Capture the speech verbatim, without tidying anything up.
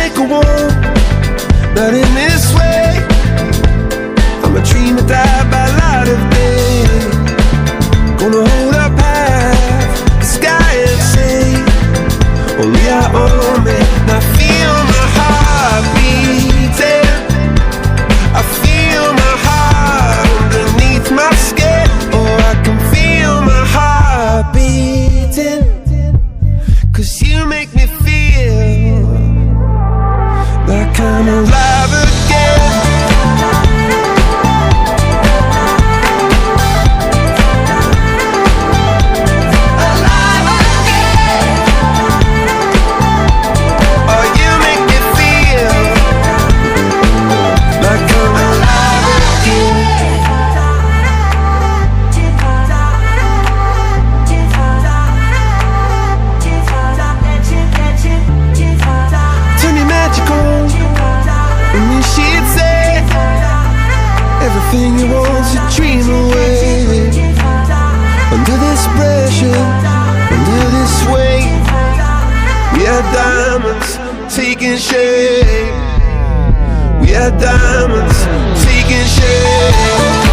break a wall, not in this way. I'm a dream that died by light of day. Gonna hold up half the sky and say, only I own it. And I feel my heart beating, I feel my heart underneath my skin. Oh, I can feel my heart beating, 'cause you make me feel like I'm alive again. Alive again. Oh, you make me feel like I'm alive again. Turn your magic on, and then she'd say, everything you want's a dream away. Under this pressure, under this weight, we are diamonds taking shape. We are diamonds taking shape.